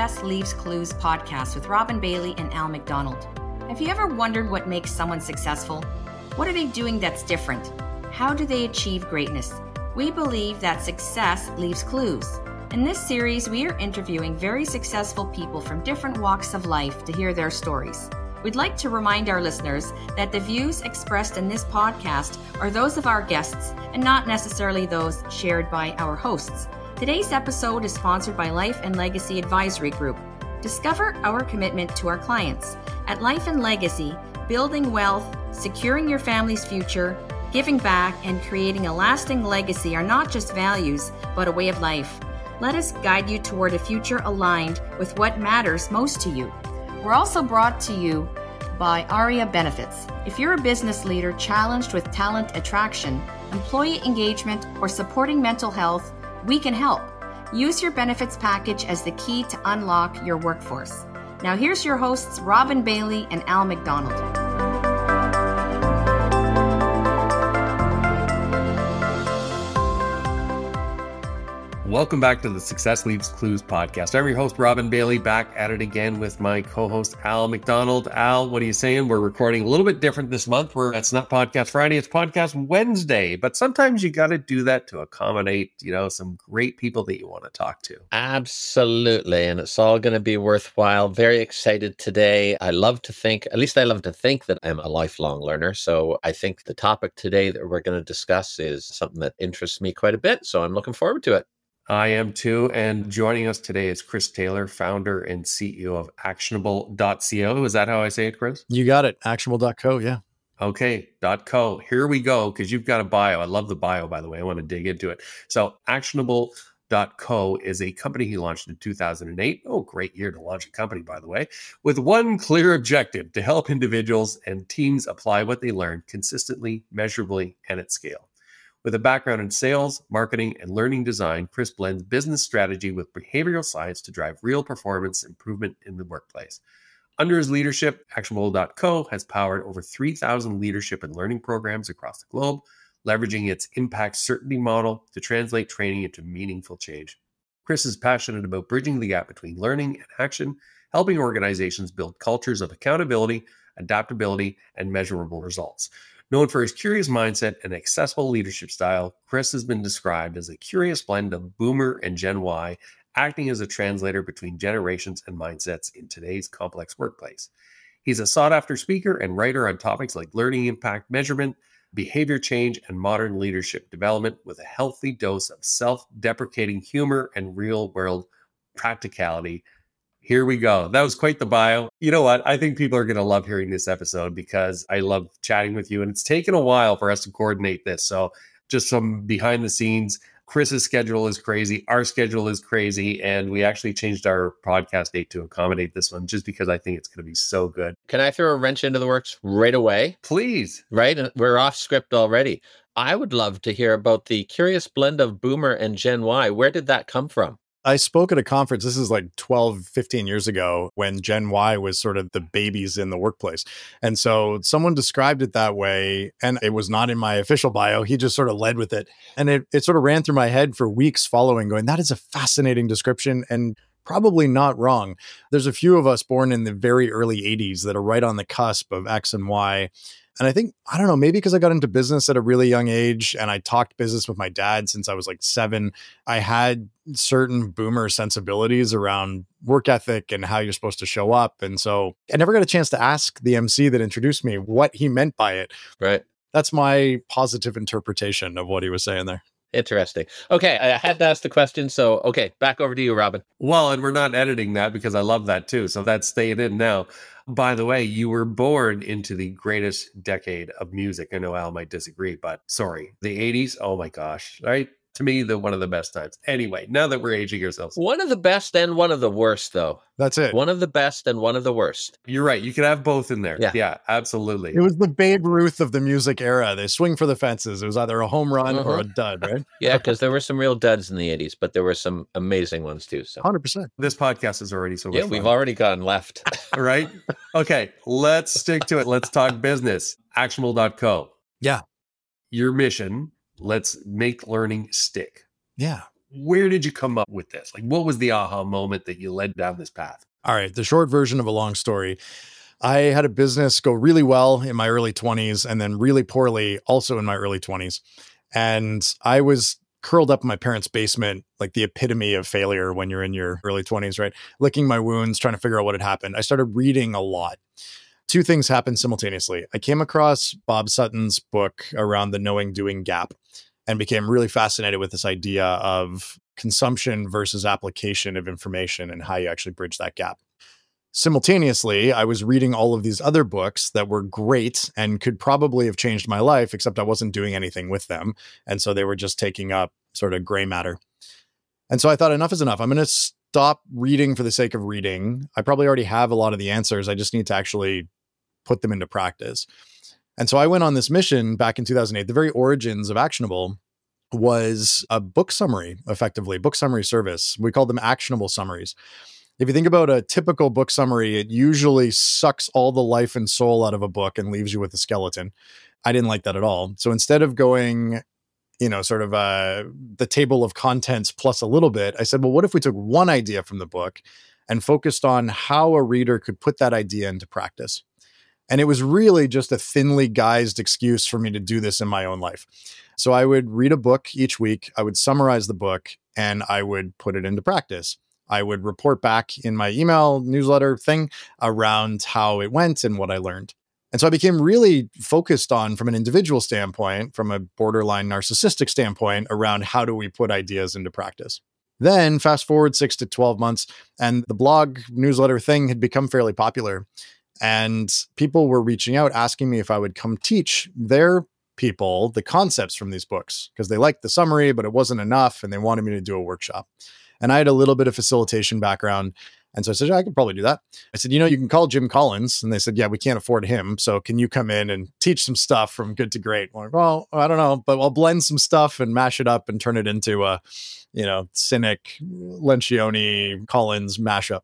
Success Leaves Clues podcast with Robin Bailey and Al McDonald. Have you ever wondered what makes someone successful? What are they doing that's different? How do they achieve greatness? We believe that success leaves clues. In this series, we are interviewing very successful people from different walks of life to hear their stories. We'd like to remind our listeners that the views expressed in this podcast are those of our guests and not necessarily those shared by our hosts. Today's episode is sponsored by Life and Legacy Advisory Group. Discover our commitment to our clients. At Life and Legacy, building wealth, securing your family's future, giving back, and creating a lasting legacy are not just values, but a way of life. Let us guide you toward a future aligned with what matters most to you. We're also brought to you by ARIA Benefits. If you're a business leader challenged with talent attraction, employee engagement, or supporting mental health, we can help. Use your benefits package as the key to unlock your workforce. Now here's your hosts, Robin Bailey and Al McDonald. Welcome back to the Success Leaves Clues podcast. I'm your host, Robin Bailey, back at it again with my co-host, Al McDonald. Al, what are you saying? We're recording a little bit different this month. It's not Podcast Friday, it's Podcast Wednesday. But sometimes you got to do that to accommodate, some great people that you want to talk to. Absolutely. And it's all going to be worthwhile. Very excited today. I love to think that I'm a lifelong learner. So I think the topic today that we're going to discuss is something that interests me quite a bit. So I'm looking forward to it. I am too. And joining us today is Chris Taylor, founder and CEO of Actionable.co. Is that how I say it, Chris? You got it. Actionable.co, yeah. Okay, .co. Here we go, because you've got a bio. I love the bio, by the way. I want to dig into it. So Actionable.co is a company he launched in 2008. Oh, great year to launch a company, by the way, with one clear objective: to help individuals and teams apply what they learn consistently, measurably, and at scale. With a background in sales, marketing, and learning design, Chris blends business strategy with behavioral science to drive real performance improvement in the workplace. Under his leadership, Actionable.co has powered over 3,000 leadership and learning programs across the globe, leveraging its impact certainty model to translate training into meaningful change. Chris is passionate about bridging the gap between learning and action, helping organizations build cultures of accountability, adaptability, and measurable results. Known for his curious mindset and accessible leadership style, Chris has been described as a curious blend of Boomer and Gen Y, acting as a translator between generations and mindsets in today's complex workplace. He's a sought-after speaker and writer on topics like learning impact measurement, behavior change, and modern leadership development, with a healthy dose of self-deprecating humor and real-world practicality. Here we go. That was quite the bio. You know what? I think people are going to love hearing this episode because I love chatting with you. And it's taken a while for us to coordinate this. So just some behind the scenes, Chris's schedule is crazy. Our schedule is crazy. And we actually changed our podcast date to accommodate this one just because I think it's going to be so good. Can I throw a wrench into the works right away? Please. Right? We're off script already. I would love to hear about the curious blend of Boomer and Gen Y. Where did that come from? I spoke at a conference, this is like 12, 15 years ago, when Gen Y was sort of the babies in the workplace. And so someone described it that way, and it was not in my official bio. He just sort of led with it. And it sort of ran through my head for weeks following, going, that is a fascinating description and probably not wrong. There's a few of us born in the very early 80s that are right on the cusp of X and Y. And I think, I don't know, maybe because I got into business at a really young age and I talked business with my dad since I was like 7, I had certain Boomer sensibilities around work ethic and how you're supposed to show up. And so I never got a chance to ask the MC that introduced me what he meant by it. Right. That's my positive interpretation of what he was saying there. Interesting. Okay, I had to ask the question. So, okay, back over to you, Robin. Well, and we're not editing that because I love that too. So that's staying in now. By the way, you were born into the greatest decade of music. I know Al might disagree, but sorry. The 80s, oh my gosh, right? To me, one of the best times. Anyway, now that we're aging ourselves. One of the best and one of the worst, though. That's it. One of the best and one of the worst. You're right. You could have both in there. Yeah, absolutely. It was the Babe Ruth of the music era. They swing for the fences. It was either a home run or a dud, right? Yeah, because there were some real duds in the 80s, but there were some amazing ones too. So 100%. This podcast is already so much fun. We've already gone left. Right? Okay, let's stick to it. Let's talk business. Actionable.co. Yeah. Your mission, let's make learning stick. Yeah. Where did you come up with this? Like, what was the aha moment that you led down this path? All right, the short version of a long story. I had a business go really well in my early 20s and then really poorly also in my early 20s. And I was curled up in my parents' basement, like the epitome of failure when you're in your early 20s, right? Licking my wounds, trying to figure out what had happened. I started reading a lot. Two things happened simultaneously. I came across Bob Sutton's book around the knowing doing gap and became really fascinated with this idea of consumption versus application of information and how you actually bridge that gap. Simultaneously, I was reading all of these other books that were great and could probably have changed my life, except I wasn't doing anything with them. And so they were just taking up sort of gray matter. And so I thought, enough is enough. I'm going to stop reading for the sake of reading. I probably already have a lot of the answers. I just need to actually put them into practice. And so I went on this mission back in 2008. The very origins of Actionable was a book summary, effectively, book summary service. We called them actionable summaries. If you think about a typical book summary, it usually sucks all the life and soul out of a book and leaves you with a skeleton. I didn't like that at all. So instead of going, sort of the table of contents plus a little bit, I said, well, what if we took one idea from the book and focused on how a reader could put that idea into practice? And it was really just a thinly guised excuse for me to do this in my own life. So I would read a book each week, I would summarize the book, and I would put it into practice. I would report back in my email newsletter thing around how it went and what I learned. And so I became really focused on, from an individual standpoint, from a borderline narcissistic standpoint, around how do we put ideas into practice. Then fast forward 6 to 12 months, and the blog newsletter thing had become fairly popular. And people were reaching out, asking me if I would come teach their people the concepts from these books, because they liked the summary, but it wasn't enough, and they wanted me to do a workshop. And I had a little bit of facilitation background. And so I said, yeah, I could probably do that. I said, you can call Jim Collins. And they said, yeah, we can't afford him. So can you come in and teach some stuff from good to great? I'm like, well, I don't know, but I'll blend some stuff and mash it up and turn it into a, Cynic, Lencioni, Collins mashup.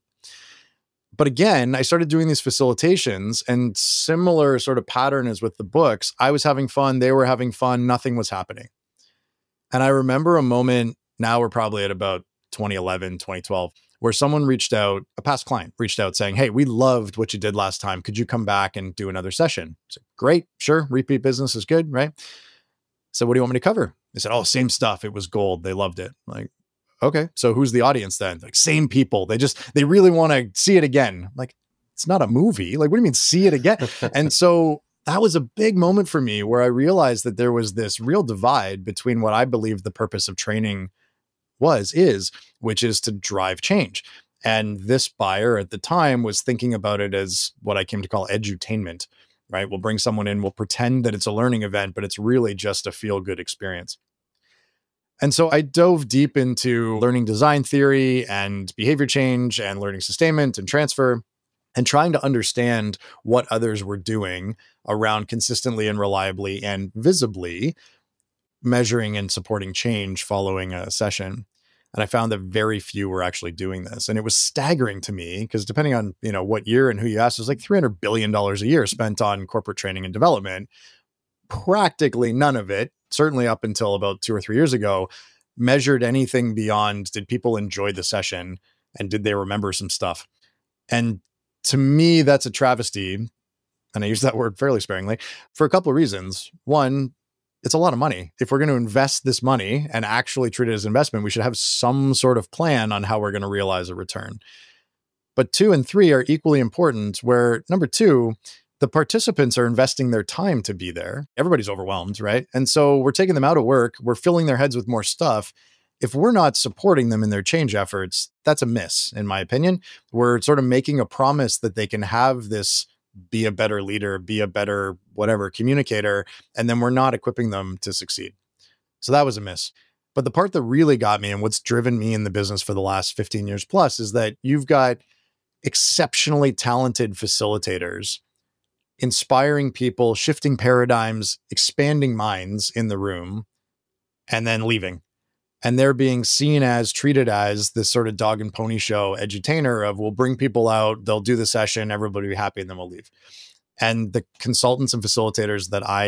But again, I started doing these facilitations, and similar sort of pattern as with the books. I was having fun. They were having fun. Nothing was happening. And I remember a moment, now we're probably at about 2011, 2012, where someone reached out, a past client reached out saying, hey, we loved what you did last time. Could you come back and do another session? I said, great, sure. Repeat business is good, right? So what do you want me to cover? They said, oh, same stuff. It was gold. They loved it. I'm like, okay, so who's the audience then? Like, same people. They really want to see it again. I'm like, it's not a movie. Like, what do you mean see it again? And so that was a big moment for me where I realized that there was this real divide between what I believed the purpose of training is, which is to drive change. And this buyer at the time was thinking about it as what I came to call edutainment, right? We'll bring someone in, we'll pretend that it's a learning event, but it's really just a feel-good experience. And so I dove deep into learning design theory and behavior change and learning sustainment and transfer, and trying to understand what others were doing around consistently and reliably and visibly measuring and supporting change following a session. And I found that very few were actually doing this. And it was staggering to me because depending on, what year and who you asked, it was like $300 billion a year spent on corporate training and development. Practically none of it, certainly up until about 2 or 3 years ago, measured anything beyond did people enjoy the session and did they remember some stuff? And to me, that's a travesty. And I use that word fairly sparingly for a couple of reasons. One, it's a lot of money. If we're going to invest this money and actually treat it as investment, we should have some sort of plan on how we're going to realize a return. But 2 and 3 are equally important, where number 2, the participants are investing their time to be there. Everybody's overwhelmed, right? And so we're taking them out of work. We're filling their heads with more stuff. If we're not supporting them in their change efforts, that's a miss, in my opinion. We're sort of making a promise that they can have this be a better leader, be a better whatever communicator, and then we're not equipping them to succeed. So that was a miss. But the part that really got me and what's driven me in the business for the last 15 years plus is that you've got exceptionally talented facilitators inspiring people, shifting paradigms, expanding minds in the room, and then leaving. And they're being seen as, treated as this sort of dog and pony show edutainer of, we'll bring people out, they'll do the session, everybody will be happy, and then we'll leave. And the consultants and facilitators that I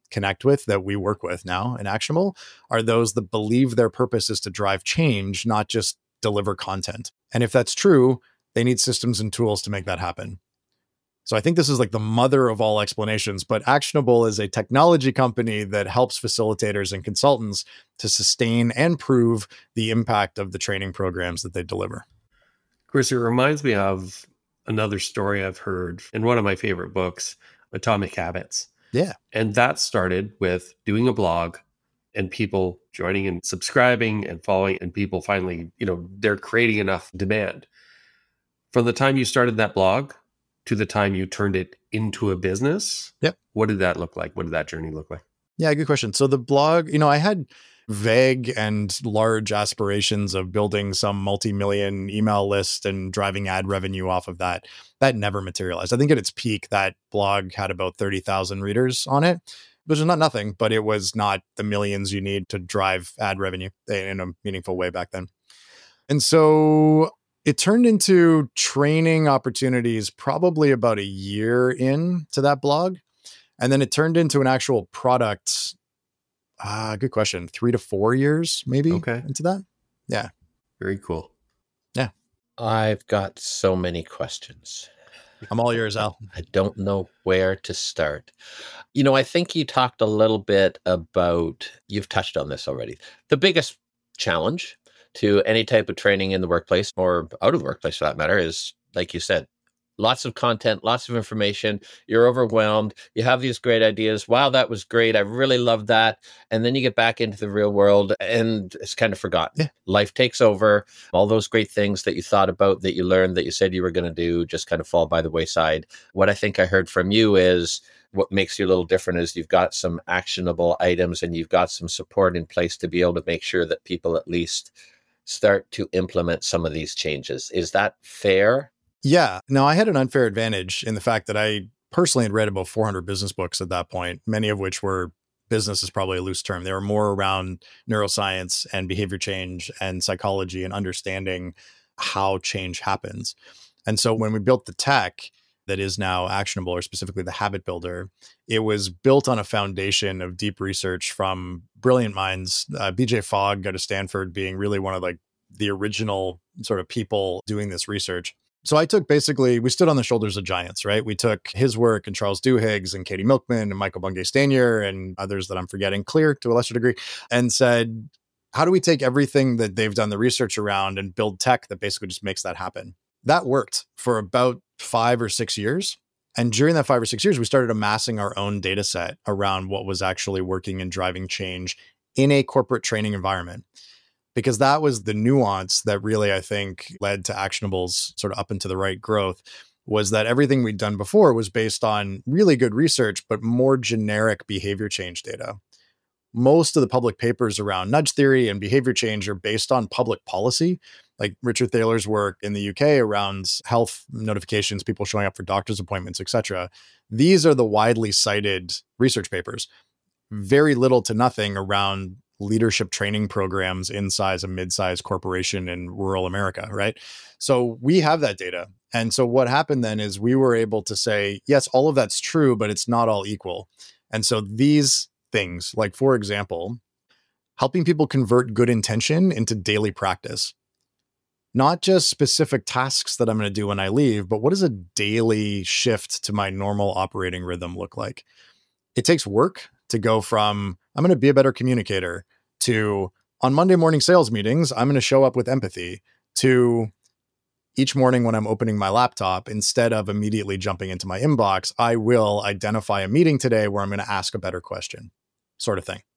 connect with that we work with now in Actionable are those that believe their purpose is to drive change, not just deliver content. And if that's true, they need systems and tools to make that happen. So I think this is like the mother of all explanations, but Actionable is a technology company that helps facilitators and consultants to sustain and prove the impact of the training programs that they deliver. Chris, it reminds me of another story I've heard in one of my favorite books, Atomic Habits. Yeah. And that started with doing a blog and people joining and subscribing and following, and people finally, they're creating enough demand. From the time you started that blog to the time you turned it into a business, yep. What did that look like? What did that journey look like? Yeah, good question. So the blog, I had vague and large aspirations of building some multi-million email list and driving ad revenue off of that. That never materialized. I think at its peak, that blog had about 30,000 readers on it, which is not nothing, but it was not the millions you need to drive ad revenue in a meaningful way back then. And so it turned into training opportunities probably about a year into that blog. And then it turned into an actual product. Good question. 3 to 4 years, maybe into that. Yeah. Very cool. Yeah. I've got so many questions. I'm all yours, Al. I don't know where to start. I think you talked a little bit about, you've touched on this already. The biggest challenge to any type of training in the workplace or out of the workplace for that matter is, like you said, lots of content, lots of information. You're overwhelmed. You have these great ideas. Wow, that was great. I really love that. And then you get back into the real world and it's kind of forgotten. Yeah. Life takes over. All those great things that you thought about, that you learned, that you said you were going to do, just kind of fall by the wayside. What I think I heard from you is what makes you a little different is you've got some actionable items and you've got some support in place to be able to make sure that people at least start to implement some of these changes. Is that fair? Yeah. Now, I had an unfair advantage in the fact that I personally had read about 400 business books at that point, many of which were, business is probably a loose term. They were more around neuroscience and behavior change and psychology and understanding how change happens. And so when we built the tech that is now Actionable, or specifically the Habit Builder, it was built on a foundation of deep research from brilliant minds. BJ Fogg out of Stanford being really one of like the original sort of people doing this research. So I took we stood on the shoulders of giants, right? We took his work and Charles Duhigg and Katie Milkman and Michael Bungay-Stanier and others that I'm forgetting, Clear to a lesser degree, and said, how do we take everything that they've done the research around and build tech that basically just makes that happen? That worked for about 5 or 6 years. And during that 5 or 6 years, we started amassing our own data set around what was actually working and driving change in a corporate training environment. Because that was the nuance that really, I think, led to Actionable's sort of up and to the right growth, was that everything we'd done before was based on really good research, but more generic behavior change data. Most of the public papers around nudge theory and behavior change are based on public policy, like Richard Thaler's work in the UK around health notifications, people showing up for doctor's appointments, etc. These are the widely cited research papers. Very little to nothing around leadership training programs inside a mid-sized corporation in rural America, right? So we have that data. And so what happened then is we were able to say, yes, all of that's true, but it's not all equal. And so these things, like, for example, helping people convert good intention into daily practice, not just specific tasks that I'm going to do when I leave, but what does a daily shift to my normal operating rhythm look like? It takes work to go from, I'm going to be a better communicator, to on Monday morning sales meetings, I'm going to show up with empathy, to each morning when I'm opening my laptop, instead of immediately jumping into my inbox, I will identify a meeting today where I'm going to ask a better question, sort of thing.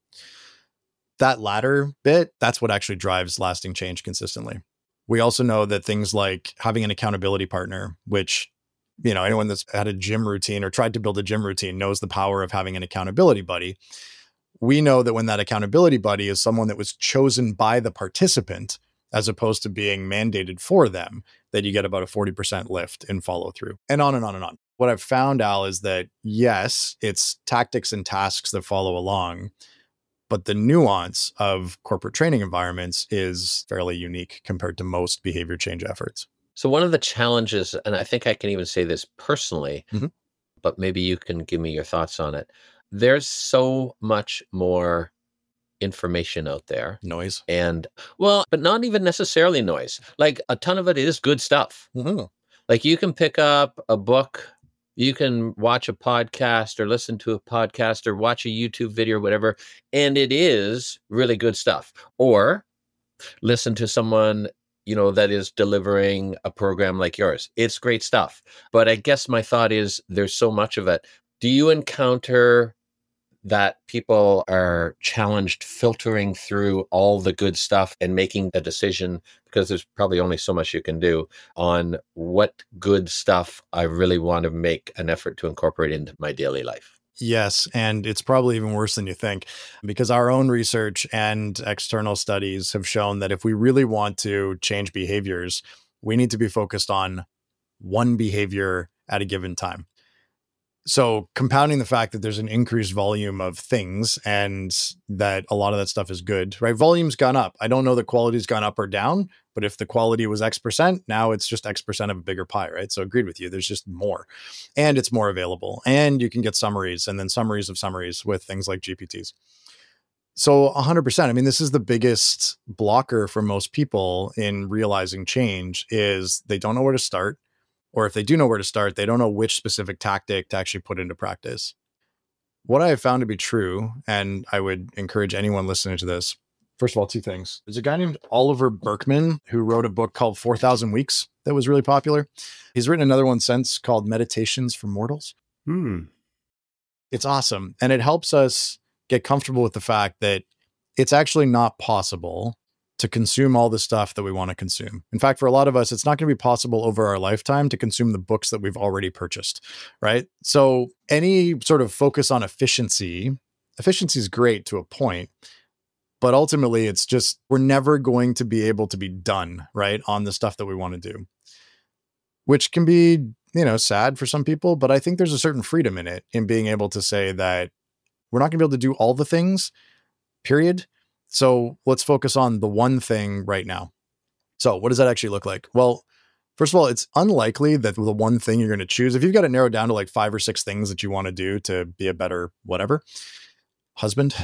That latter bit, that's what actually drives lasting change consistently. We also know that things like having an accountability partner, which, anyone that's had a gym routine or tried to build a gym routine knows the power of having an accountability buddy. We know that when that accountability buddy is someone that was chosen by the participant, as opposed to being mandated for them, that you get about a 40% lift in follow through, and on and on and on. What I've found, Al, is that yes, it's tactics and tasks that follow along, but the nuance of corporate training environments is fairly unique compared to most behavior change efforts. So one of the challenges, and I think I can even say this personally, but maybe you can give me your thoughts on it. there's so much more information out there. Noise. And well, but not even necessarily noise. Like a ton of it is good stuff. Mhm. Like you can pick up a book, you can watch a podcast or listen to a podcast or watch a YouTube video or whatever, and it is really good stuff. Or listen to someone, that is delivering a program like yours. It's great stuff. But I guess my thought is there's so much of it. Do you encounter that people are challenged filtering through all the good stuff and making a decision, because there's probably only so much you can do, on what good stuff I really want to make an effort to incorporate into my daily life? Yes. And it's probably even worse than you think, because our own research and external studies have shown that if we really want to change behaviors, we need to be focused on one behavior at a given time. So compounding the fact that there's an increased volume of things and that a lot of that stuff is good, right? Volume's gone up. I don't know the quality's gone up or down, but if the quality was X%, now it's just X% of a bigger pie, right? So agreed with you. There's just more, and it's more available, and you can get summaries and then summaries of summaries with things like GPTs. So 100%. I mean, this is the biggest blocker for most people in realizing change is they don't know where to start. Or if they do know where to start, they don't know which specific tactic to actually put into practice. What I have found to be true, and I would encourage anyone listening to this, first of all, two things. There's a guy named Oliver Burkeman who wrote a book called 4,000 Weeks that was really popular. He's written another one since called Meditations for Mortals. It's awesome. And it helps us get comfortable with the fact that it's actually not possible to consume all the stuff that we want to consume. In fact, for a lot of us, it's not going to be possible over our lifetime to consume the books that we've already purchased, right? So any sort of focus on efficiency is great to a point, but ultimately it's just, we're never going to be able to be done, right, on the stuff that we want to do, which can be, sad for some people, but I think there's a certain freedom in it, in being able to say that we're not going to be able to do all the things, period. So let's focus on the one thing right now. So what does that actually look like? Well, first of all, it's unlikely that the one thing you're going to choose, if you've got it narrowed down to like 5 or 6 things that you want to do to be a better whatever husband,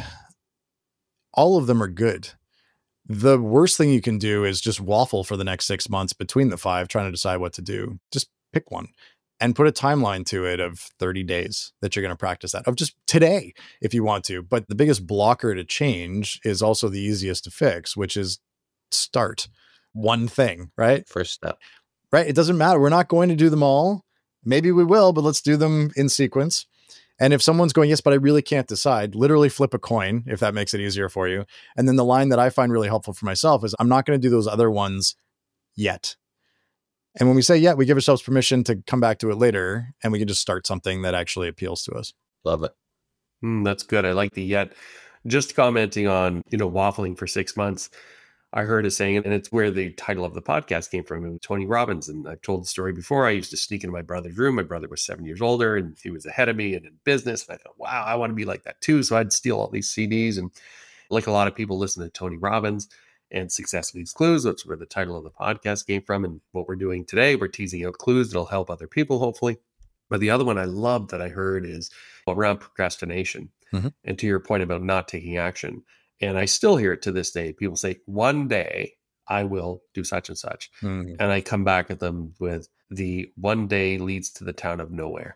all of them are good. The worst thing you can do is just waffle for the next 6 months between the 5, trying to decide what to do. Just pick one and put a timeline to it of 30 days that you're going to practice that, of just today if you want to. But the biggest blocker to change is also the easiest to fix, which is start one thing, right? First step. Right. It doesn't matter. We're not going to do them all. Maybe we will, but let's do them in sequence. And if someone's going, yes, but I really can't decide, literally flip a coin if that makes it easier for you. And then the line that I find really helpful for myself is I'm not going to do those other ones yet. And when we say yet, we give ourselves permission to come back to it later, and we can just start something that actually appeals to us. Love it. That's good. I like the yet. Just commenting on, waffling for 6 months. I heard a saying, and it's where the title of the podcast came from. It was Tony Robbins. And I've told the story before. I used to sneak into my brother's room. My brother was 7 years older and he was ahead of me and in business. And I thought, wow, I want to be like that too. So I'd steal all these CDs. And like a lot of people, listen to Tony Robbins and Success Leaves Clues. That's where the title of the podcast came from. And what we're doing today, we're teasing out clues that'll help other people, hopefully. But the other one I love that I heard is around procrastination. Mm-hmm. And to your point about not taking action. And I still hear it to this day. People say, one day I will do such and such. Mm-hmm. And I come back at them with the one day leads to the town of nowhere.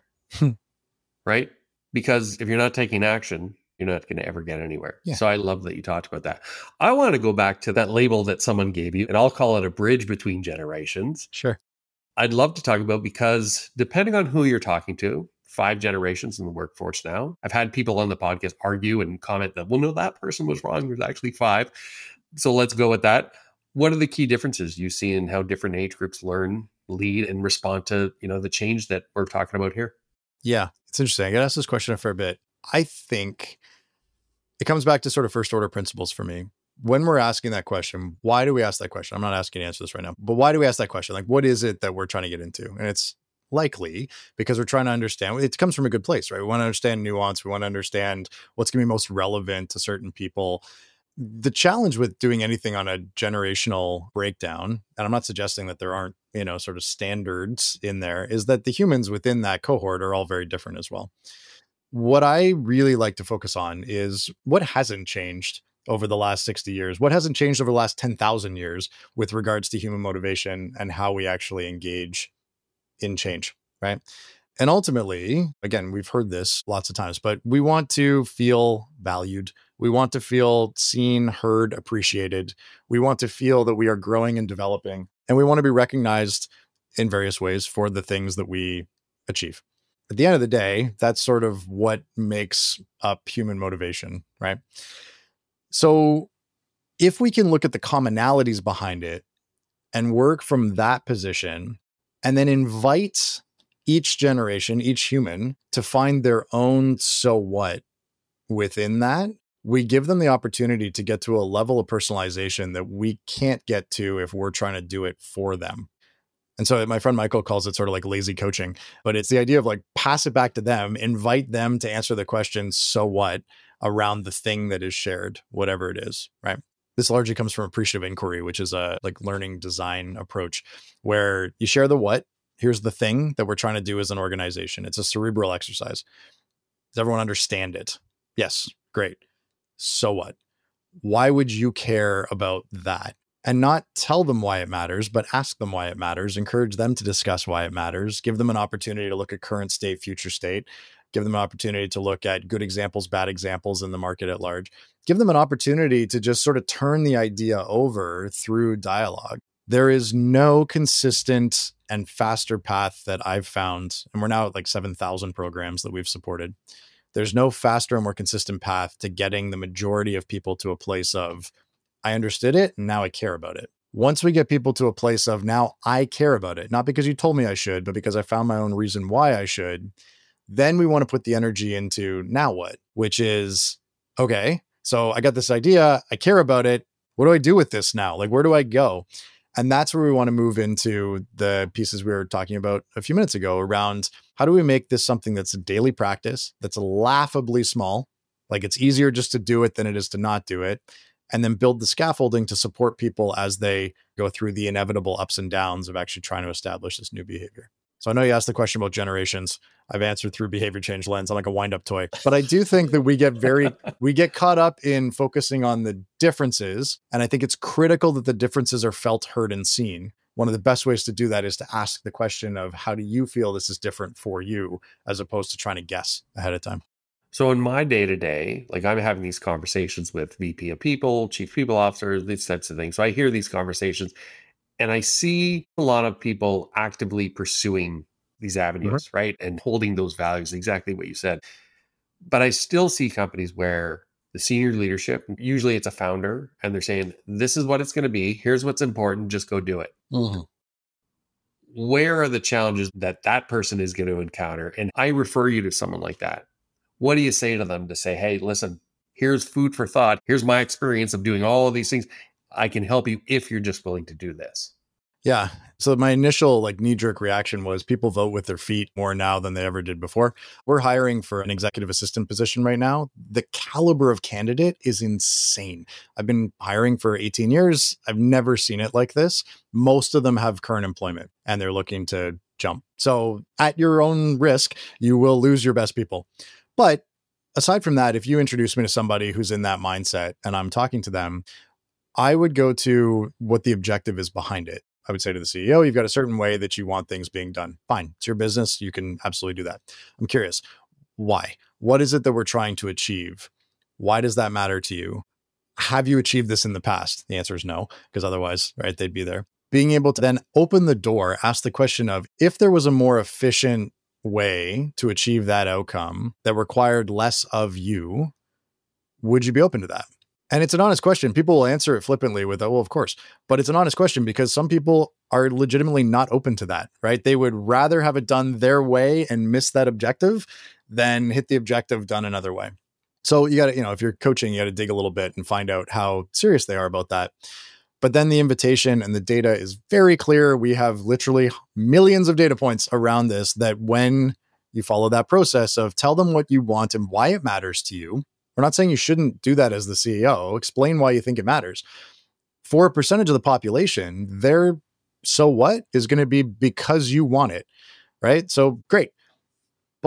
Right? Because if you're not taking action, you're not going to ever get anywhere. Yeah. So I love that you talked about that. I want to go back to that label that someone gave you, and I'll call it a bridge between generations. Sure. I'd love to talk about, because depending on who you're talking to, 5 generations in the workforce now. I've had people on the podcast argue and comment that, well, no, that person was wrong. There's actually 5. So let's go with that. What are the key differences you see in how different age groups learn, lead, and respond to, the change that we're talking about here? Yeah, it's interesting. I got asked this question a fair bit. I think it comes back to sort of first order principles for me. When we're asking that question, why do we ask that question? I'm not asking you to answer this right now, but why do we ask that question? Like, what is it that we're trying to get into? And it's likely because we're trying to understand. It comes from a good place, right? We want to understand nuance. We want to understand what's going to be most relevant to certain people. The challenge with doing anything on a generational breakdown, and I'm not suggesting that there aren't, sort of standards in there, is that the humans within that cohort are all very different as well. what I really like to focus on is what hasn't changed over the last 60 years, what hasn't changed over the last 10,000 years with regards to human motivation and how we actually engage in change, right? And ultimately, again, we've heard this lots of times, but we want to feel valued. We want to feel seen, heard, appreciated. We want to feel that we are growing and developing, and we want to be recognized in various ways for the things that we achieve. At the end of the day, that's sort of what makes up human motivation, right? So if we can look at the commonalities behind it and work from that position, and then invite each generation, each human, to find their own so what within that, we give them the opportunity to get to a level of personalization that we can't get to if we're trying to do it for them. And so my friend Michael calls it sort of like lazy coaching, but it's the idea of like pass it back to them, invite them to answer the question, so what, around the thing that is shared, whatever it is, right? This largely comes from appreciative inquiry, which is a like learning design approach where you share the what. Here's the thing that we're trying to do as an organization. It's a cerebral exercise. Does everyone understand it? Yes. Great. So what? Why would you care about that? And not tell them why it matters, but ask them why it matters. Encourage them to discuss why it matters. Give them an opportunity to look at current state, future state. Give them an opportunity to look at good examples, bad examples in the market at large. Give them an opportunity to just sort of turn the idea over through dialogue. There is no consistent and faster path that I've found, and we're now at like 7,000 programs that we've supported. There's no faster and more consistent path to getting the majority of people to a place of, I understood it, and now I care about it. Once we get people to a place of, now I care about it, not because you told me I should, but because I found my own reason why I should, then we want to put the energy into now what, which is, okay, so I got this idea, I care about it. What do I do with this now? Like, where do I go? And that's where we want to move into the pieces we were talking about a few minutes ago around how do we make this something that's a daily practice, that's laughably small, like it's easier just to do it than it is to not do it, and then build the scaffolding to support people as they go through the inevitable ups and downs of actually trying to establish this new behavior. So I know you asked the question about generations. I've answered through behavior change lens. I'm like a wind-up toy. But I do think that we get caught up in focusing on the differences. And I think it's critical that the differences are felt, heard, and seen. One of the best ways to do that is to ask the question of, how do you feel this is different for you, as opposed to trying to guess ahead of time. So in my day-to-day, like I'm having these conversations with VP of people, chief people officers, these types of things. So I hear these conversations and I see a lot of people actively pursuing these avenues, right? And holding those values, exactly what you said. But I still see companies where the senior leadership, usually it's a founder, and they're saying, this is what it's going to be. Here's what's important. Just go do it. Mm-hmm. Where are the challenges that that person is going to encounter? And I refer you to someone like that. What do you say to them to say, hey, listen, here's food for thought. Here's my experience of doing all of these things. I can help you if you're just willing to do this. Yeah. So my initial like knee-jerk reaction was people vote with their feet more now than they ever did before. We're hiring for an executive assistant position right now. The caliber of candidate is insane. I've been hiring for 18 years. I've never seen it like this. Most of them have current employment and they're looking to jump. So at your own risk, you will lose your best people. But aside from that, if you introduce me to somebody who's in that mindset and I'm talking to them, I would go to what the objective is behind it. I would say to the CEO, you've got a certain way that you want things being done. Fine. It's your business. You can absolutely do that. I'm curious. Why? What is it that we're trying to achieve? Why does that matter to you? Have you achieved this in the past? The answer is no, because otherwise, right, they'd be there. Being able to then open the door, ask the question of, if there was a more efficient way to achieve that outcome that required less of you, would you be open to that? And it's an honest question. People will answer it flippantly with, oh, well, of course. But it's an honest question because some people are legitimately not open to that, right? They would rather have it done their way and miss that objective than hit the objective done another way. So you got to, if you're coaching, you got to dig a little bit and find out how serious they are about that. But then the invitation and the data is very clear. We have literally millions of data points around this, that when you follow that process of tell them what you want and why it matters to you. We're not saying you shouldn't do that as the CEO. Explain why you think it matters. For a percentage of the population, their so what is going to be because you want it, right? So great. But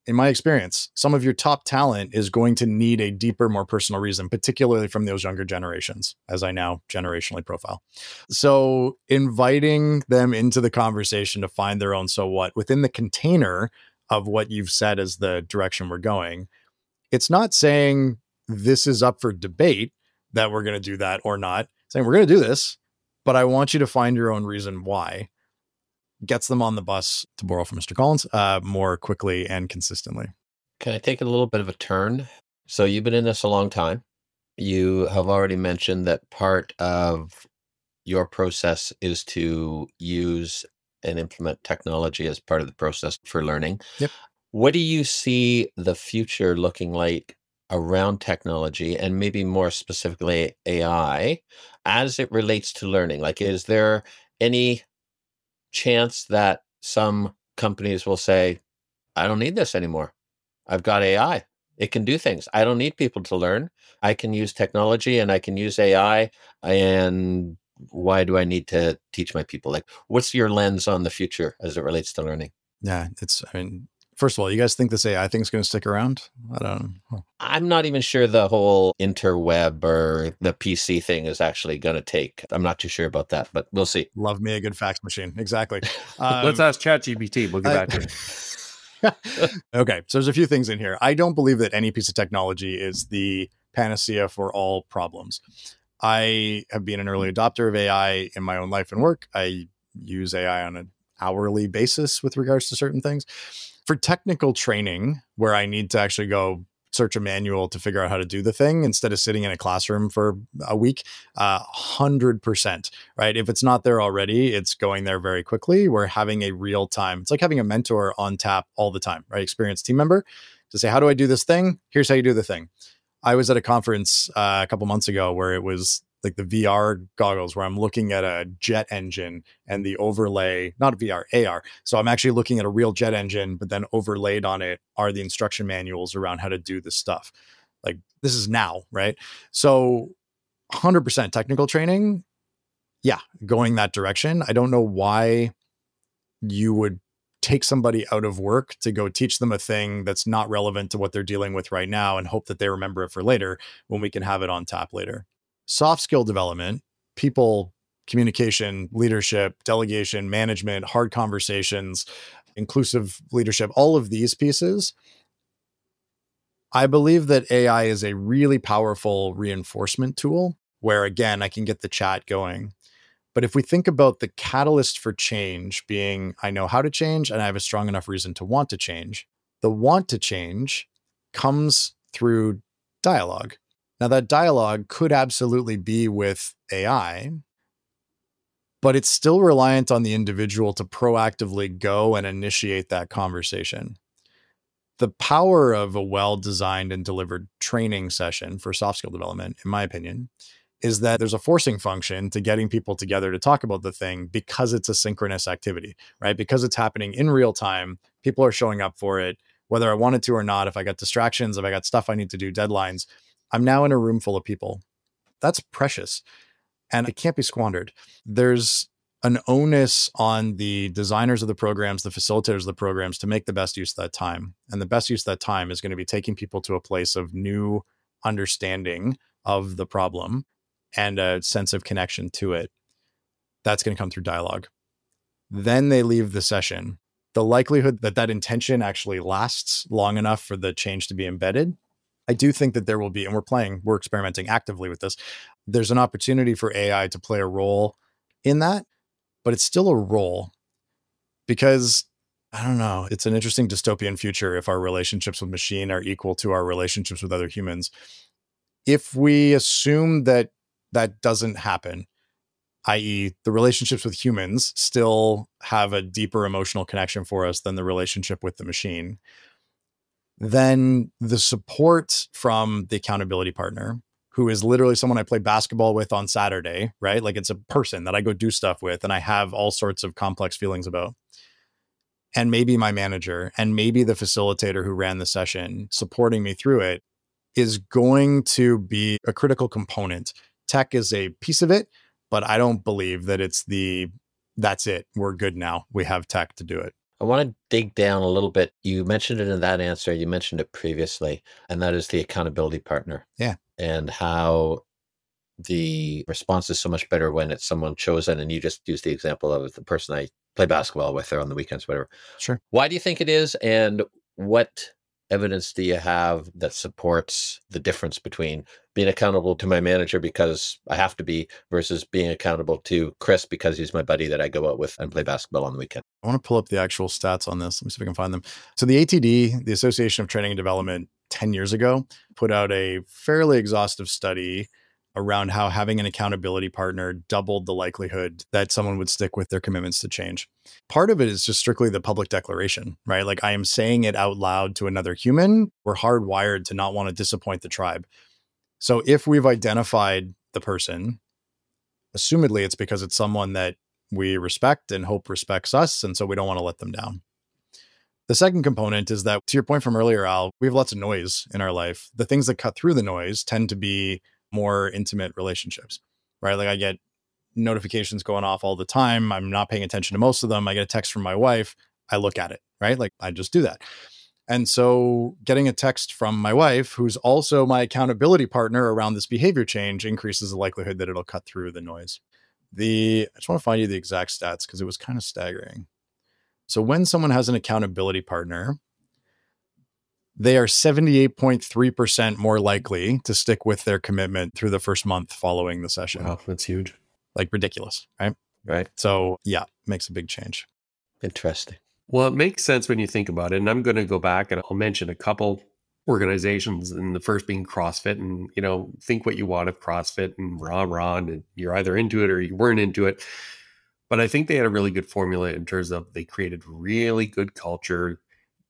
in my experience, some of your top talent is going to need a deeper, more personal reason, particularly from those younger generations, as I now generationally profile. So inviting them into the conversation to find their own so what within the container of what you've said as the direction we're going, it's not saying this is up for debate that we're going to do that or not, saying we're going to do this, but I want you to find your own reason why. Gets them on the bus, to borrow from Mr. Collins, more quickly and consistently. Can I take a little bit of a turn? So you've been in this a long time. You have already mentioned that part of your process is to use and implement technology as part of the process for learning. Yep. What do you see the future looking like around technology, and maybe more specifically AI, as it relates to learning? Like, is there any chance that some companies will say, I don't need this anymore. I've got AI. It can do things. I don't need people to learn. I can use technology and I can use AI. And why do I need to teach my people? Like, what's your lens on the future as it relates to learning? Yeah, first of all, you guys think this AI thing's going to stick around? I don't know. I'm not even sure the whole interweb or the PC thing is actually going to take. I'm not too sure about that, but we'll see. Love me a good fax machine. Exactly. Let's ask ChatGPT. We'll get back to it. Okay, so there's a few things in here. I don't believe that any piece of technology is the panacea for all problems. I have been an early adopter of AI in my own life and work. I use AI on an hourly basis with regards to certain things. For technical training, where I need to actually go search a manual to figure out how to do the thing instead of sitting in a classroom for a week, 100%, right? If it's not there already, it's going there very quickly. We're having a real time. It's like having a mentor on tap all the time, right? Experienced team member to say, how do I do this thing? Here's how you do the thing. I was at a conference a couple months ago where it was like the VR goggles where I'm looking at a jet engine and the overlay, not VR, AR. So I'm actually looking at a real jet engine, but then overlaid on it are the instruction manuals around how to do this stuff. Like, this is now, right? So 100% technical training. Yeah, going that direction. I don't know why you would take somebody out of work to go teach them a thing that's not relevant to what they're dealing with right now and hope that they remember it for later when we can have it on tap later. Soft skill development, people, communication, leadership, delegation, management, hard conversations, inclusive leadership, all of these pieces. I believe that AI is a really powerful reinforcement tool where, again, I can get the chat going. But if we think about the catalyst for change being, I know how to change and I have a strong enough reason to want to change, the want to change comes through dialogue. Now, that dialogue could absolutely be with AI, but it's still reliant on the individual to proactively go and initiate that conversation. The power of a well-designed and delivered training session for soft skill development, in my opinion, is that there's a forcing function to getting people together to talk about the thing because it's a synchronous activity, right? Because it's happening in real time, people are showing up for it, whether I wanted to or not. If I got distractions, if I got stuff I need to do, deadlines, I'm now in a room full of people. That's precious and it can't be squandered. There's an onus on the designers of the programs, the facilitators of the programs to make the best use of that time. And the best use of that time is going to be taking people to a place of new understanding of the problem and a sense of connection to it. That's going to come through dialogue. Then they leave the session. The likelihood that that intention actually lasts long enough for the change to be embedded, I do think that there will be, and we're experimenting actively with this. There's an opportunity for AI to play a role in that, but it's still a role because, I don't know, it's an interesting dystopian future if our relationships with machine are equal to our relationships with other humans. If we assume that that doesn't happen, i.e. the relationships with humans still have a deeper emotional connection for us than the relationship with the machine, then the support from the accountability partner, who is literally someone I play basketball with on Saturday, right? Like, it's a person that I go do stuff with and I have all sorts of complex feelings about. And maybe my manager and maybe the facilitator who ran the session supporting me through it is going to be a critical component. Tech is a piece of it, but I don't believe that that's it. We're good now. We have tech to do it. I want to dig down a little bit. You mentioned it in that answer. You mentioned it previously, and that is the accountability partner. Yeah. And how the response is so much better when it's someone chosen. And you just use the example of the person I play basketball with or on the weekends, whatever. Sure. Why do you think it is? And what evidence do you have that supports the difference between being accountable to my manager because I have to be versus being accountable to Chris because he's my buddy that I go out with and play basketball on the weekend? I want to pull up the actual stats on this. Let me see if I can find them. So the ATD, the Association of Training and Development, 10 years ago, put out a fairly exhaustive study around how having an accountability partner doubled the likelihood that someone would stick with their commitments to change. Part of it is just strictly the public declaration, right? Like I am saying it out loud to another human. We're hardwired to not want to disappoint the tribe. So if we've identified the person, assumedly it's because it's someone that we respect and hope respects us. And so we don't want to let them down. The second component is that, to your point from earlier, Al, we have lots of noise in our life. The things that cut through the noise tend to be more intimate relationships, right? Like I get notifications going off all the time. I'm not paying attention to most of them. I get a text from my wife. I look at it, right? Like I just do that. And so getting a text from my wife, who's also my accountability partner around this behavior change, increases the likelihood that it'll cut through the noise. I just want to find you the exact stats because it was kind of staggering. So when someone has an accountability partner, they are 78.3% more likely to stick with their commitment through the first month following the session. Wow, that's huge. Like ridiculous, right? Right. So yeah, makes a big change. Interesting. Well, it makes sense when you think about it. And I'm going to go back and I'll mention a couple organizations, and the first being CrossFit. And, think what you want of CrossFit and rah, and you're either into it or you weren't into it. But I think they had a really good formula in terms of they created really good culture.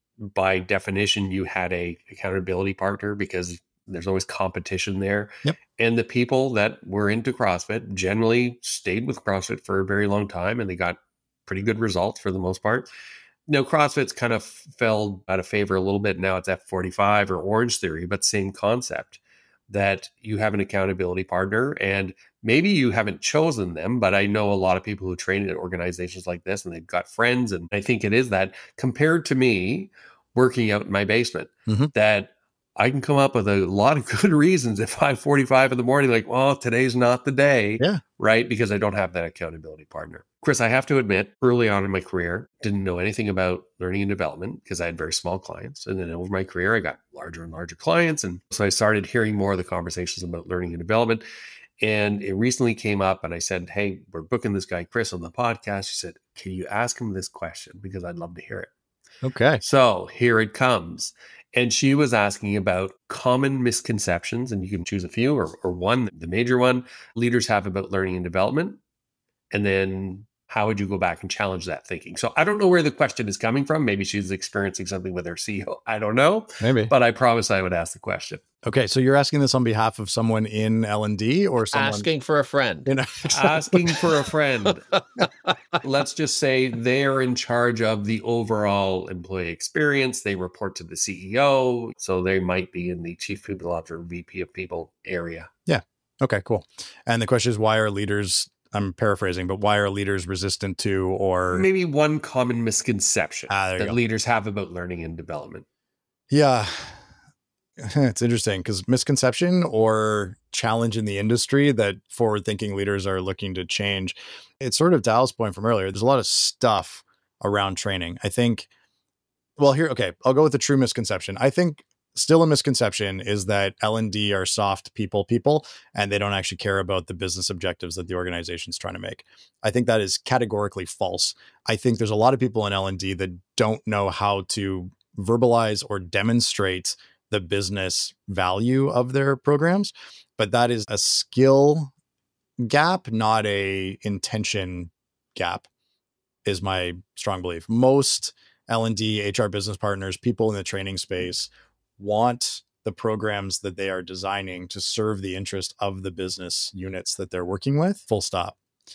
By definition, you had a accountability partner because there's always competition there. Yep. And the people that were into CrossFit generally stayed with CrossFit for a very long time, and they got pretty good results for the most part. Now, CrossFit's kind of fell out of favor a little bit. Now it's F45 or Orange Theory, but same concept, that you have an accountability partner, and maybe you haven't chosen them, but I know a lot of people who train at organizations like this, and they've got friends. And I think it is that, compared to me working out in my basement, that I can come up with a lot of good reasons at 5:45 in the morning, like, well, today's not the day, right? Because I don't have that accountability partner. Chris, I have to admit, early on in my career, didn't know anything about learning and development because I had very small clients. And then over my career, I got larger and larger clients. And so I started hearing more of the conversations about learning and development. And it recently came up and I said, hey, we're booking this guy, Chris, on the podcast. She said, can you ask him this question? Because I'd love to hear it. Okay. So here it comes. And she was asking about common misconceptions, and you can choose a few or one, the major one leaders have about learning and development. And then how would you go back and challenge that thinking? So I don't know where the question is coming from. Maybe she's experiencing something with her CEO. I don't know. Maybe. But I promise I would ask the question. Okay. So you're asking this on behalf of someone in L&D or someone asking for a friend? Asking for a friend. Let's just say they're in charge of the overall employee experience. They report to the CEO. So they might be in the chief people officer, VP of people area. Yeah. Okay, cool. And the question is, why are leaders, I'm paraphrasing, but why are leaders resistant to, or maybe one common misconception that go. leaders have about learning and development? Yeah. It's interesting because misconception or challenge in the industry that forward-thinking leaders are looking to change. It's sort of Dal's point from earlier. There's a lot of stuff around training. I think, well, I'll go with the true misconception. I think still a misconception is that L&D are soft people, and they don't actually care about the business objectives that the organization's trying to make. I think that is categorically false. I think there's a lot of people in L&D that don't know how to verbalize or demonstrate the business value of their programs, but that is a skill gap, not a intention gap, is my strong belief. Most L&D, HR business partners, people in the training space want the programs that they are designing to serve the interest of the business units that they're working with, full stop.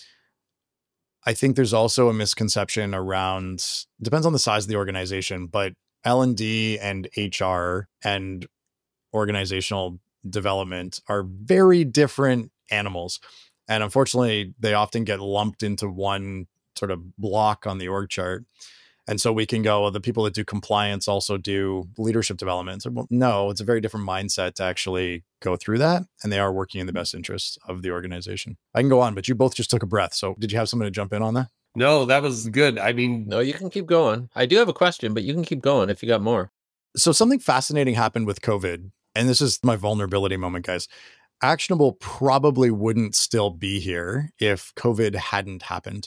I think there's also a misconception around, depends on the size of the organization, but L&D and HR and organizational development are very different animals. And unfortunately, they often get lumped into one sort of block on the org chart. And so we can go, well, the people that do compliance also do leadership development. So, well, no, it's a very different mindset to actually go through that. And they are working in the best interest of the organization. I can go on, but you both just took a breath. So did you have something to jump in on that? No, that was good. I mean, No, you can keep going. I do have a question, but you can keep going if you got more. So something fascinating happened with COVID. And this is my vulnerability moment, guys. Actionable probably wouldn't still be here if COVID hadn't happened.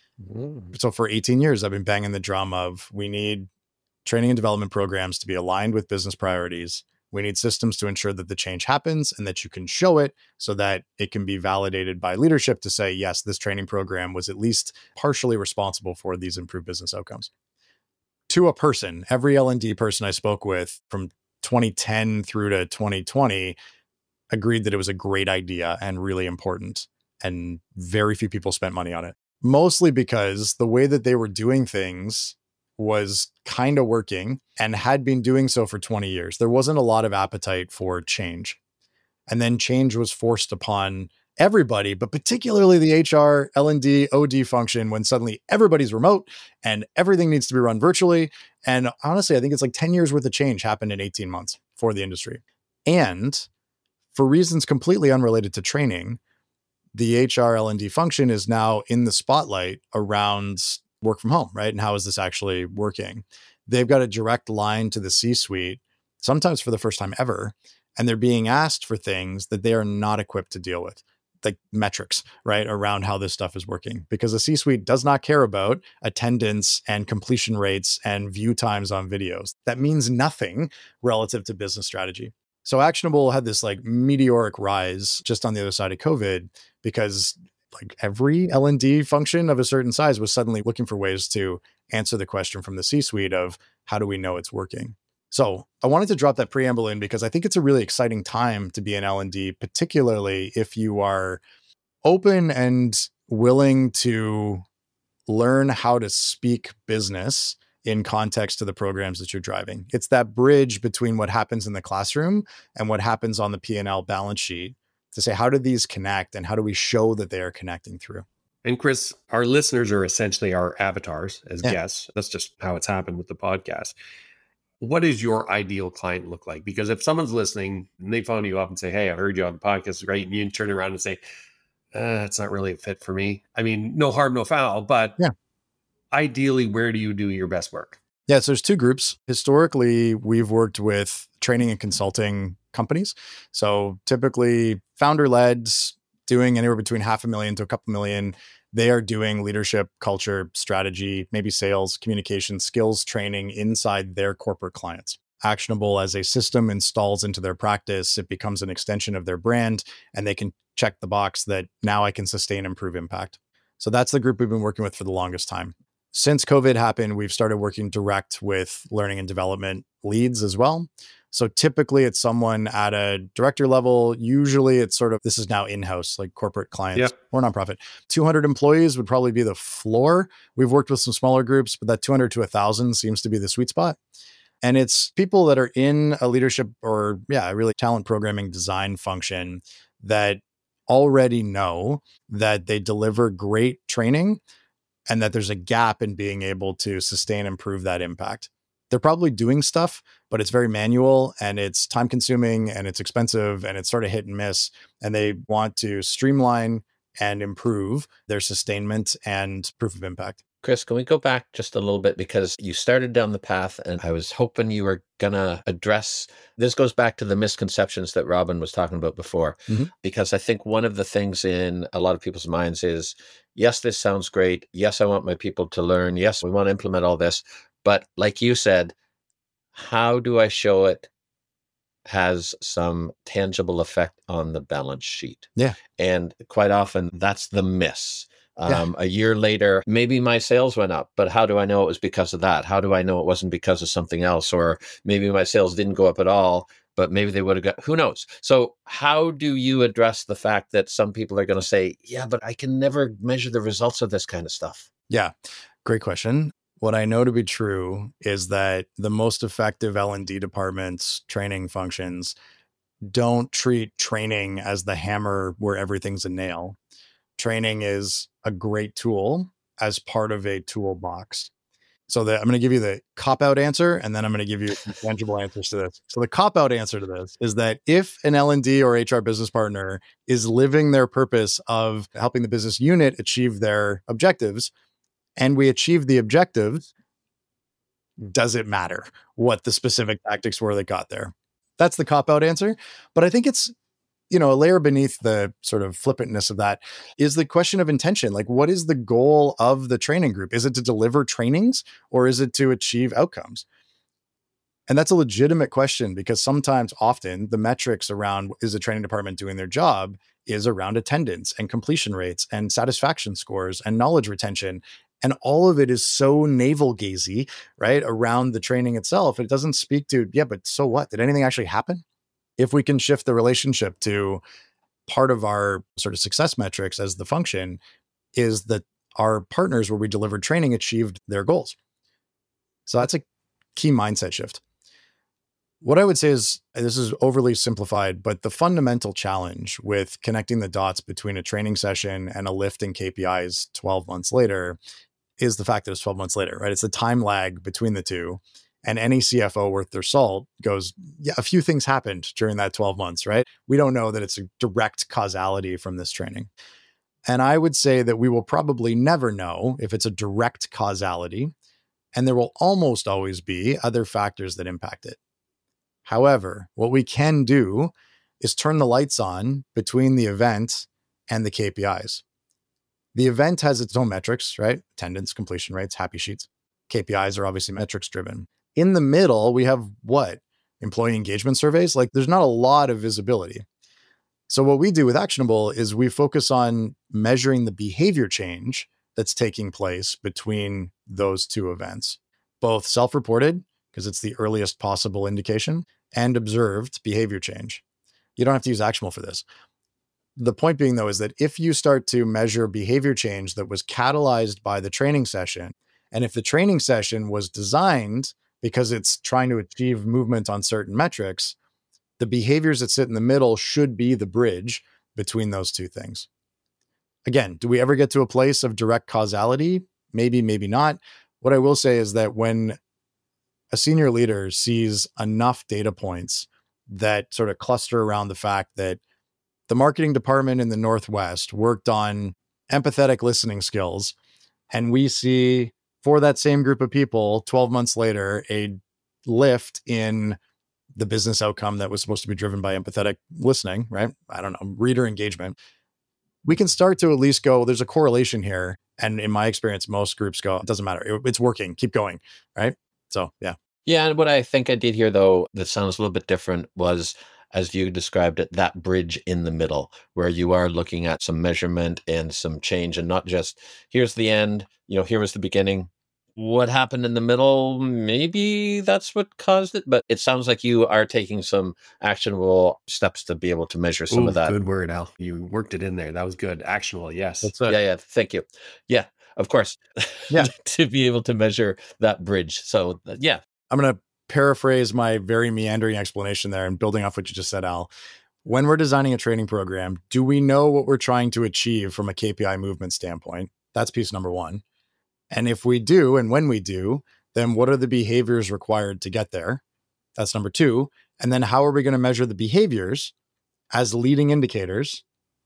So for 18 years, I've been banging the drum of we need training and development programs to be aligned with business priorities. We need systems to ensure that the change happens and that you can show it so that it can be validated by leadership to say, yes, this training program was at least partially responsible for these improved business outcomes. To a person, every L&D person I spoke with from 2010 through to 2020 agreed that it was a great idea and really important. And very few people spent money on it. Mostly because the way that they were doing things was kind of working and had been doing so for 20 years. There wasn't a lot of appetite for change. And then change was forced upon everybody, but particularly the HR, L&D, OD function when suddenly everybody's remote and everything needs to be run virtually. And honestly, I think it's like 10 years worth of change happened in 18 months for the industry. And for reasons completely unrelated to training, the HR L&D function is now in the spotlight around work from home, right? And how is this actually working? They've got a direct line to the C-suite, sometimes for the first time ever, and they're being asked for things that they are not equipped to deal with, like metrics, right? Around how this stuff is working, because the C-suite does not care about attendance and completion rates and view times on videos. That means nothing relative to business strategy. So Actionable had this like meteoric rise just on the other side of COVID because like every L&D function of a certain size was suddenly looking for ways to answer the question from the C-suite of how do we know it's working? So I wanted to drop that preamble in because I think it's a really exciting time to be in L&D, particularly if you are open and willing to learn how to speak business in context to the programs that you're driving. It's that bridge between what happens in the classroom and what happens on the P&L balance sheet to say, how do these connect and how do we show that they are connecting through? And Chris, our listeners are essentially our avatars as guests. That's just how it's happened with the podcast. What does your ideal client look like? Because if someone's listening and they phone you up and say, hey, I heard you on the podcast, it's great. And you turn around and say, it's not really a fit for me. I mean, no harm, no foul, but ideally, where do you do your best work? Yeah, so there's two groups. Historically, we've worked with training and consulting companies. So typically founder-led, doing anywhere between $500,000 to a couple million. They are doing leadership, culture, strategy, maybe sales, communication, skills training inside their corporate clients. Actionable as a system installs into their practice, it becomes an extension of their brand, and they can check the box that now I can sustain, improve impact. So that's the group we've been working with for the longest time. Since COVID happened, we've started working direct with learning and development leads as well. So typically it's someone at a director level. Usually it's sort of, this is now in-house, like corporate clients or nonprofit. 200 employees would probably be the floor. We've worked with some smaller groups, but that 200 to 1,000 seems to be the sweet spot. And it's people that are in a leadership or a really talent programming design function that already know that they deliver great training and that there's a gap in being able to sustain and improve that impact. They're probably doing stuff, but it's very manual and it's time consuming and it's expensive and it's sort of hit and miss. And they want to streamline and improve their sustainment and proof of impact. Chris, can we go back just a little bit? Because you started down the path and I was hoping you were going to address, this goes back to the misconceptions that Robin was talking about before, because I think one of the things in a lot of people's minds is, yes, this sounds great. Yes, I want my people to learn. Yes, we want to implement all this. But like you said, how do I show it has some tangible effect on the balance sheet? Yeah. And quite often that's the miss. A year later, maybe my sales went up, but how do I know it was because of that? How do I know it wasn't because of something else? Or maybe my sales didn't go up at all, but maybe they would have got, who knows? So how do you address the fact that some people are going to say, yeah, but I can never measure the results of this kind of stuff? Yeah, great question. What I know to be true is that the most effective L&D departments, training functions, don't treat training as the hammer where everything's a nail. Training is a great tool as part of a toolbox. So I'm going to give you the cop-out answer, and then I'm going to give you some tangible answers to this. So the cop-out answer to this is that if an L&D or HR business partner is living their purpose of helping the business unit achieve their objectives, and we achieve the objectives, does it matter what the specific tactics were that got there? That's the cop-out answer. But I think it's, a layer beneath the sort of flippantness of that is the question of intention. Like, what is the goal of the training group? Is it to deliver trainings or is it to achieve outcomes? And that's a legitimate question because often the metrics around is the training department doing their job is around attendance and completion rates and satisfaction scores and knowledge retention. And all of it is so navel-gazy, right, around the training itself. It doesn't speak to, but so what? Did anything actually happen? If we can shift the relationship to part of our sort of success metrics as the function is that our partners where we delivered training achieved their goals. So that's a key mindset shift. What I would say is, this is overly simplified, but the fundamental challenge with connecting the dots between a training session and a lift in KPIs 12 months later is the fact that it's 12 months later, right? It's the time lag between the two. And any CFO worth their salt goes, a few things happened during that 12 months, right? We don't know that it's a direct causality from this training. And I would say that we will probably never know if it's a direct causality, and there will almost always be other factors that impact it. However, what we can do is turn the lights on between the event and the KPIs. The event has its own metrics, right? Attendance, completion rates, happy sheets. KPIs are obviously metrics driven. In the middle, we have what? Employee engagement surveys. Like, there's not a lot of visibility. So what we do with Actionable is we focus on measuring the behavior change that's taking place between those two events, both self-reported, because it's the earliest possible indication, and observed behavior change. You don't have to use Actionable for this. The point being, though, is that if you start to measure behavior change that was catalyzed by the training session, and if the training session was designed because it's trying to achieve movement on certain metrics, the behaviors that sit in the middle should be the bridge between those two things. Again, do we ever get to a place of direct causality? Maybe, maybe not. What I will say is that when a senior leader sees enough data points that sort of cluster around the fact that the marketing department in the Northwest worked on empathetic listening skills, and we see for that same group of people, 12 months later, a lift in the business outcome that was supposed to be driven by empathetic listening, right? I don't know, reader engagement. We can start to at least go, there's a correlation here. And in my experience, most groups go, it doesn't matter. It's working. Keep going, right? So, yeah. Yeah. And what I think I did here, though, that sounds a little bit different was, as you described it, that bridge in the middle where you are looking at some measurement and some change and not just here's the end, here was the beginning. What happened in the middle? Maybe that's what caused it, but it sounds like you are taking some actionable steps to be able to measure some of that. Good word, Al. You worked it in there. That was good. Actionable. Yes. That's it. Yeah. Thank you. Yeah, of course. Yeah. To be able to measure that bridge. So yeah. I'm going to paraphrase my very meandering explanation there and building off what you just said, Al. When we're designing a training program, do we know what we're trying to achieve from a KPI movement standpoint? That's piece number one. And if we do, and when we do, then what are the behaviors required to get there? That's number two. And then how are we going to measure the behaviors as leading indicators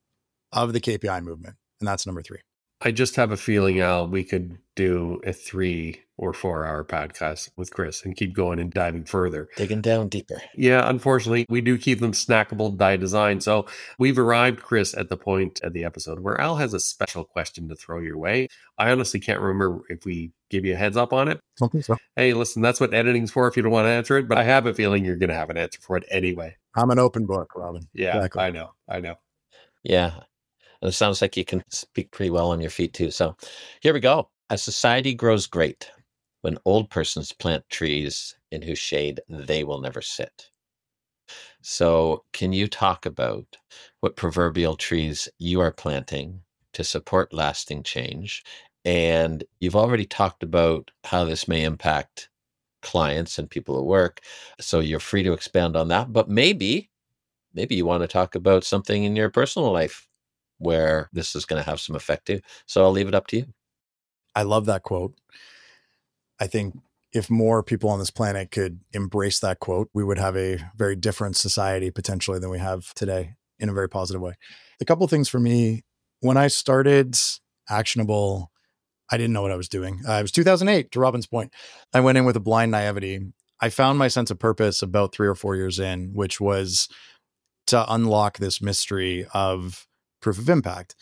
of the KPI movement? And that's number three. I just have a feeling, Al, we could do a 3 or 4 hour podcast with Chris and keep going and diving further. Digging down deeper. Yeah, unfortunately, we do keep them snackable by design. So we've arrived, Chris, at the point of the episode where Al has a special question to throw your way. I honestly can't remember if we give you a heads up on it. I don't think so. Hey, listen, that's what editing's for if you don't want to answer it, but I have a feeling you're going to have an answer for it anyway. I'm an open book, Robin. Yeah, exactly. I know. Yeah. And it sounds like you can speak pretty well on your feet too. So here we go. A society grows great when old persons plant trees in whose shade they will never sit. So can you talk about what proverbial trees you are planting to support lasting change? And you've already talked about how this may impact clients and people at work. So you're free to expand on that. But maybe you want to talk about something in your personal life where this is going to have some effect too. So I'll leave it up to you. I love that quote. I think if more people on this planet could embrace that quote, we would have a very different society potentially than we have today in a very positive way. A couple of things for me, when I started Actionable, I didn't know what I was doing. It was 2008, to Robin's point. I went in with a blind naivety. I found my sense of purpose about 3 or 4 years in, which was to unlock this mystery of proof of impact.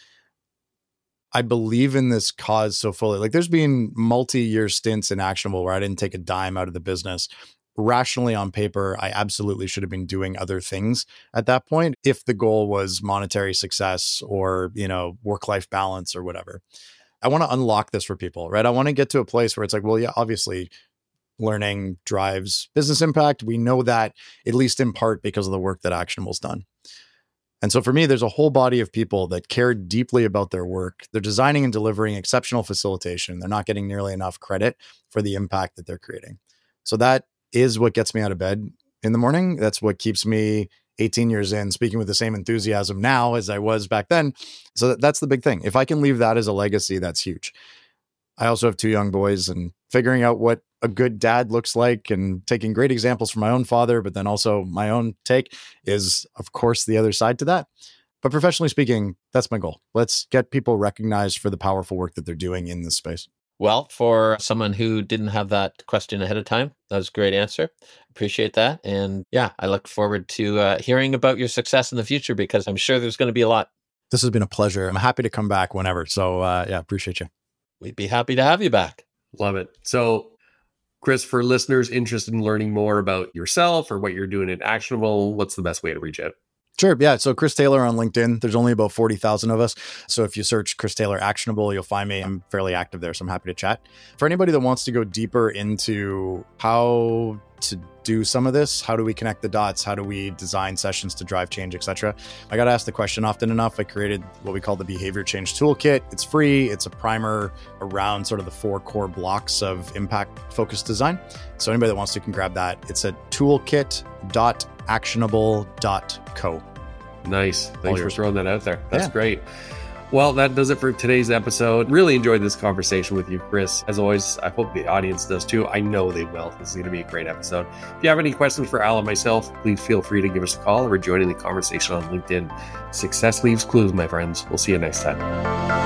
I believe in this cause so fully. Like, there's been multi-year stints in Actionable where I didn't take a dime out of the business. Rationally, on paper, I absolutely should have been doing other things at that point if the goal was monetary success or, work-life balance or whatever. I want to unlock this for people, right? I want to get to a place where it's like, well, yeah, obviously learning drives business impact. We know that, at least in part, because of the work that Actionable's done. And so for me, there's a whole body of people that care deeply about their work. They're designing and delivering exceptional facilitation. They're not getting nearly enough credit for the impact that they're creating. So that is what gets me out of bed in the morning. That's what keeps me 18 years in speaking with the same enthusiasm now as I was back then. So that's the big thing. If I can leave that as a legacy, that's huge. I also have 2 young boys, and figuring out what a good dad looks like and taking great examples from my own father, but then also my own take is, of course, the other side to that. But professionally speaking, that's my goal. Let's get people recognized for the powerful work that they're doing in this space. Well, for someone who didn't have that question ahead of time, that was a great answer. Appreciate that. And yeah, I look forward to hearing about your success in the future, because I'm sure there's going to be a lot. This has been a pleasure. I'm happy to come back whenever. So appreciate you. We'd be happy to have you back. Love it. So, Chris, for listeners interested in learning more about yourself or what you're doing at Actionable, what's the best way to reach out? Sure. Yeah. So Chris Taylor on LinkedIn. There's only about 40,000 of us. So if you search Chris Taylor Actionable, you'll find me. I'm fairly active there, so I'm happy to chat. For anybody that wants to go deeper into how to do some of this, how do we connect the dots? How do we design sessions to drive change, etc.? I got asked the question often enough. I created what we call the Behavior Change Toolkit. It's free. It's a primer around sort of the 4 core blocks of impact-focused design. So anybody that wants to can grab that. It's at toolkit.actionable.co. Nice. Thanks for throwing that out there. That's great. Well, that does it for today's episode. Really enjoyed this conversation with you, Chris. As always, I hope the audience does too. I know they will. This is going to be a great episode. If you have any questions for Al and myself, please feel free to give us a call or join in the conversation on LinkedIn. Success leaves clues, my friends. We'll see you next time.